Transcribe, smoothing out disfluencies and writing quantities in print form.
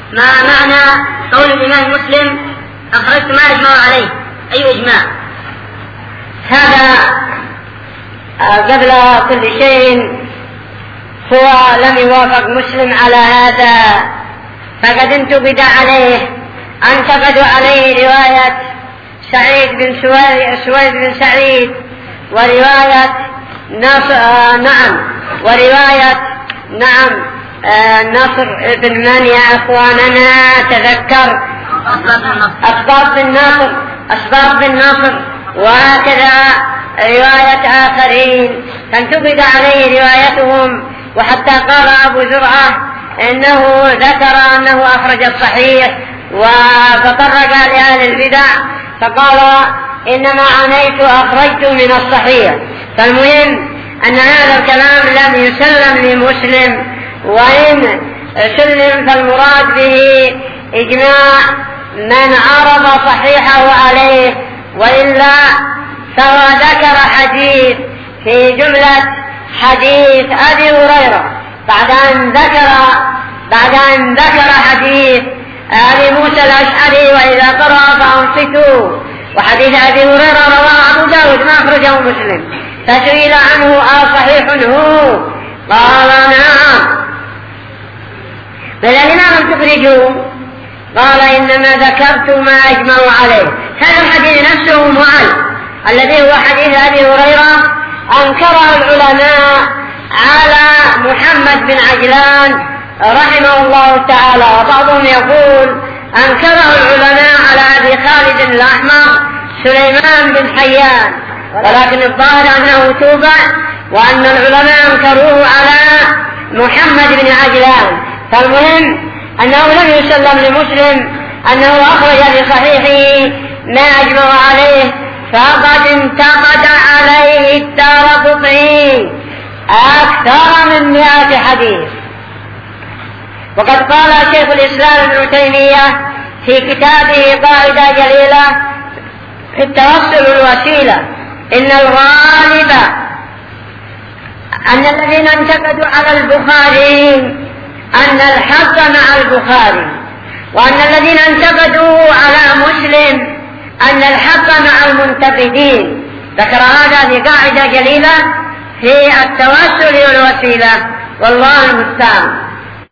ما معنى قول الإمام مسلم أخرجت ما أجمع عليه؟ أي إجماع؟ هذا قبل كل شيء هو لم يوافق مسلم على هذا، فقد انتقد عليه، انتقدوا عليه رواية سعيد بن سويد بن سعيد ورواية نصر بن من يا أخواننا تذكر أسباب بن نصر وهكذا رواية آخرين فانتقد عليه روايتهم. وحتى قال أبو زرعة إنه ذكر أنه أخرج الصحيح وتطرق لأهل البدع فقال إنما عنيت أخرجت من الصحيح. فالمهم أن هذا الكلام لم يسلم لمسلم، وإن سلم فالمراد به إجماع من عرض صحيحه عليه، وإلا فهو ذكر حديث في جملة حديث أبي هريرة بعد أن ذكر حديث أبي موسى الأشعري وإذا قرأ فأنصتوا، وحديث أبي هريرة رواه أبو داود ما أخرجه مسلم، فسئل عنه أصحيح هو؟ قال نعم. فلما لم تخرجوا؟ قال إنما ذكرت ما أجمعوا عليه. هذا الحديث نفسه معل الذي هو حديث أبي هريرة أنكره العلماء على محمد بن عجلان رحمه الله تعالى، وبعضهم يقول أنكره العلماء على أبي خالد الأحمر سليمان بن حيان، ولكن الظاهر أنه توبع وأن العلماء أنكروه على محمد بن عجلان. فالمهم أنه لم يسلم لمسلم أنه أخرج لصحيحه ما أجمع عليه، فقد انتقد عليه الدارقطني أكثر من 100 حديث. وقد قال شيخ الإسلام ابن تيمية في كتابه قاعدة جليلة في التوسل والوسيلة إن الغالب أن الذين انتقدوا على البخاري أن الحق مع البخاري، وأن الذين انتقدوا على مسلم أن الحق مع المنتقدين. ذكر هذا في قاعدة جليلة في التوسل والوسيلة، والله المستعان.